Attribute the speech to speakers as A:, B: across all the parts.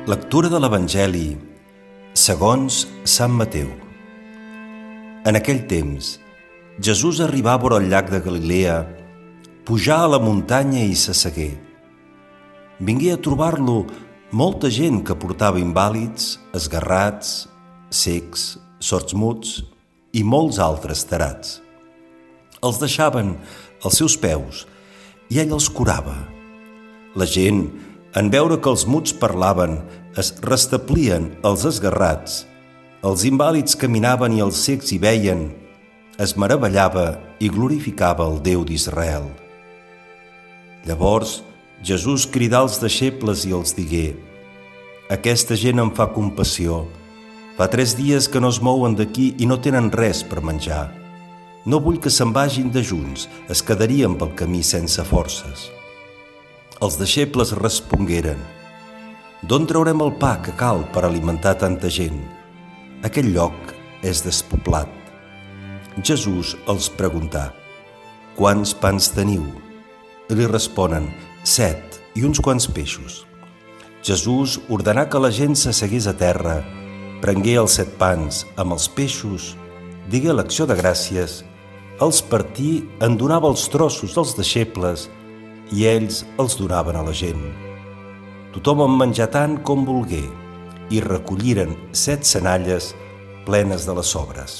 A: Lectura de l'Evangeli segons Sant Mateu. En aquell temps, Jesús arribà vora el llac de Galilea, pujà a la muntanya i s'assegué. Vingué a trobar-lo molta gent que portava invàlids, esguerrats, cecs, sords-muts i molts altres tarats. Els deixaven als seus peus i ell els curava. La gent, en veure que els muts parlaven, es restablien els esguerrats, els invàlids caminaven i els cecs hi veien, es meravellava i glorificava el Déu d'Israel. Llavors Jesús cridà als deixebles i els digué: «Aquesta gent em fa compassió. Fa 3 dies que no es mouen d'aquí i no tenen res per menjar. No vull que se'n vagin dejuns, es quedarien pel camí sense forces». Els deixebles respongueren: «D'on traurem el pa que cal per alimentar tanta gent? Aquell lloc és despoblat». Jesús els preguntà: «Quants pans teniu?» Li responen: 7 i uns quants peixos. Jesús ordenà que la gent s'assegués a terra, prengué els 7 pans amb els peixos, digué l'acció de gràcies, els partí, en donava els trossos als deixebles i ells els donaven a la gent. Tothom en menjà tant com volgué i recolliren 7 senalles plenes de les sobres.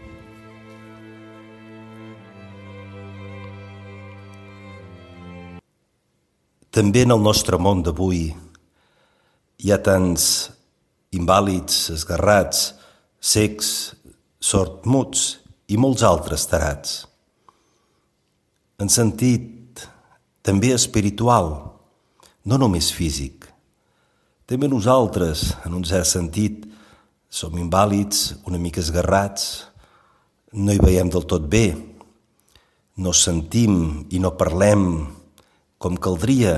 A: També en el nostre món d'avui hi ha tants invàlids, esguerrats, cecs, sords-muts i molts altres tarats. En sentit també espiritual, no només físic. També nosaltres, en un cert sentit, som invàlids, una mica esguerrats, no hi veiem del tot bé, no sentim i no parlem com caldria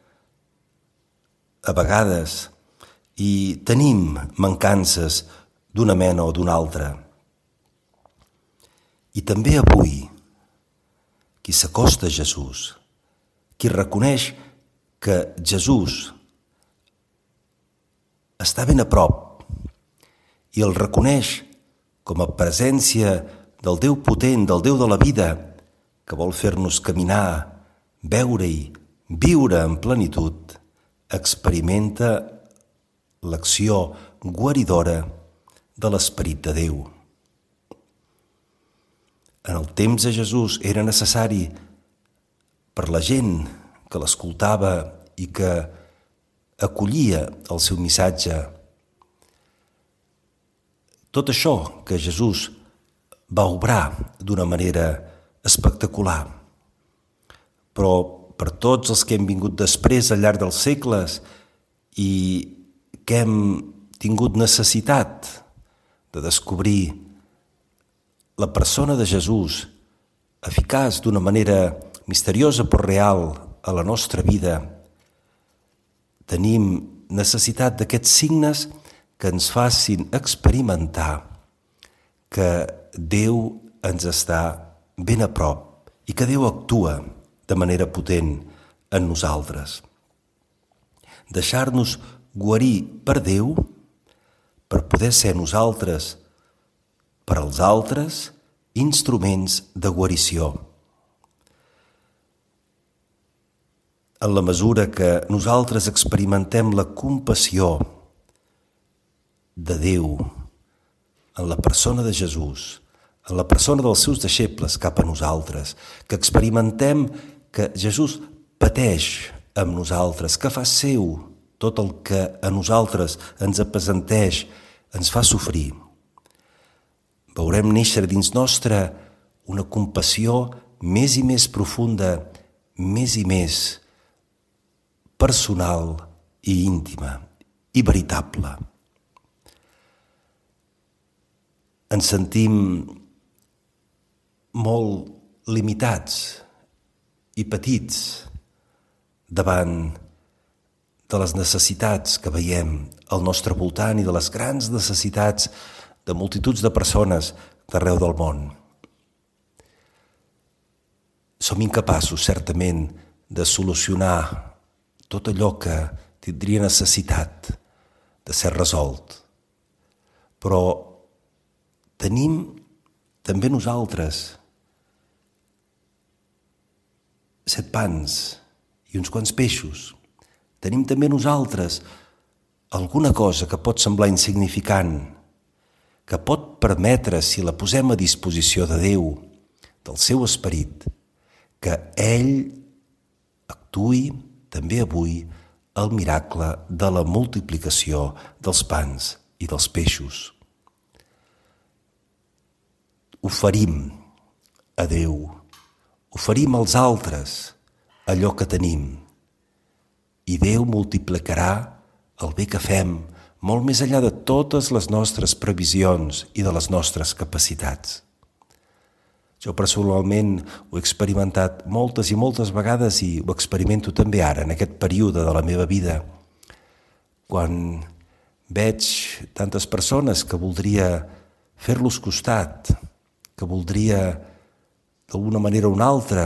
A: a vegades i tenim mancances d'una mena o d'una altra. I també avui, qui s'acosta a Jesús, qui reconeix que Jesús està ben a prop i el reconeix com a presència del Déu potent, del Déu de la vida, que vol fer-nos caminar, veure-hi, viure en plenitud, experimenta l'acció guaridora de l'Esperit de Déu. En el temps de Jesús era necessari per la gent que l'escoltava i que acollia el seu missatge. Tot això que Jesús va obrar d'una manera espectacular. Però per tots els que hem vingut després al llarg dels segles i que hem tingut necessitat de descobrir la persona de Jesús eficaç d'una manera misteriosa però real a la nostra vida, tenim necessitat d'aquests signes que ens facin experimentar que Déu ens està ben a prop i que Déu actua de manera potent en nosaltres. Deixar-nos guarir per Déu per poder ser nosaltres, per als altres, instruments de guarició. En la mesura que nosaltres experimentem la compassió de Déu en la persona de Jesús, en la persona dels seus deixebles cap a nosaltres, que experimentem que Jesús pateix amb nosaltres, que fa seu tot el que a nosaltres ens apesanteix, ens fa sofrir. Veurem néixer dins nostre una compassió més i més profunda, més i més personal i íntima i veritable. Ens sentim molt limitats i petits davant de les necessitats que veiem al nostre voltant i de les grans necessitats de multituds de persones d'arreu del món. Som incapaços, certament, de solucionar tot allò que tindria necessitat de ser resolt. Però tenim també nosaltres 7 pans i uns quants peixos. Tenim també nosaltres alguna cosa que pot semblar insignificant, que pot permetre, si la posem a disposició de Déu, del seu esperit, que ell actuï també avui el miracle de la multiplicació dels pans i dels peixos. Oferim a Déu, oferim als altres allò que tenim, i Déu multiplicarà el bé que fem molt més enllà de totes les nostres previsions i de les nostres capacitats. Jo personalment ho he experimentat moltes i moltes vegades i ho experimento també ara, en aquest període de la meva vida, quan veig tantes persones que voldria fer-los costat, que voldria d'alguna manera o una altra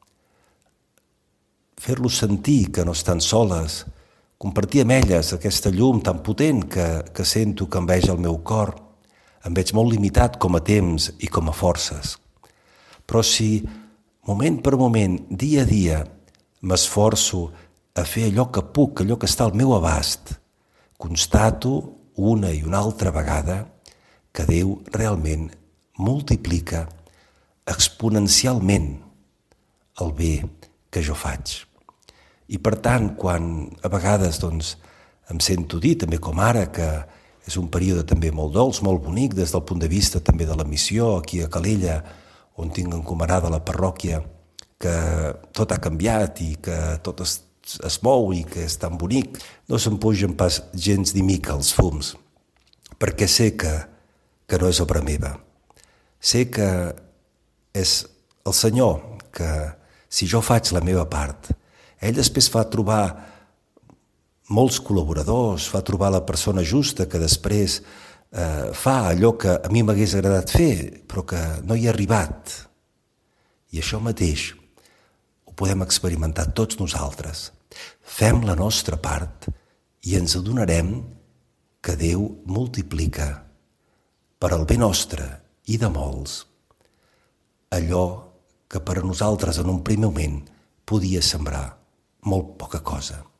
A: fer-los sentir que no estan soles, compartir amb elles aquesta llum tan potent que sento que enveja el meu cor. Em veig molt limitat com a temps i com a forces. Però si, moment per moment, dia a dia, m'esforço a fer allò que puc, allò que està al meu abast, constato una i una altra vegada que Déu realment multiplica exponencialment el bé que jo faig. I per tant, quan a vegades em sento dir, també com ara, que és un període també molt dolç, molt bonic, des del punt de vista també de la missió aquí a Calella, on tinc encomanada la parròquia, que tot ha canviat i que tot es mou i que és tan bonic, no se'm pugen pas gens ni mica els fums, perquè sé que no és obra meva. Sé que és el Senyor que, si jo faig la meva part, ell després fa trobar molts col·laboradors, fa trobar la persona justa que després fa allò que a mi m'hagués agradat fer, però que no hi ha arribat. I això mateix ho podem experimentar tots nosaltres. Fem la nostra part i ens adonarem que Déu multiplica per al bé nostre i de molts allò que per a nosaltres en un primer moment podia semblar molt poca cosa.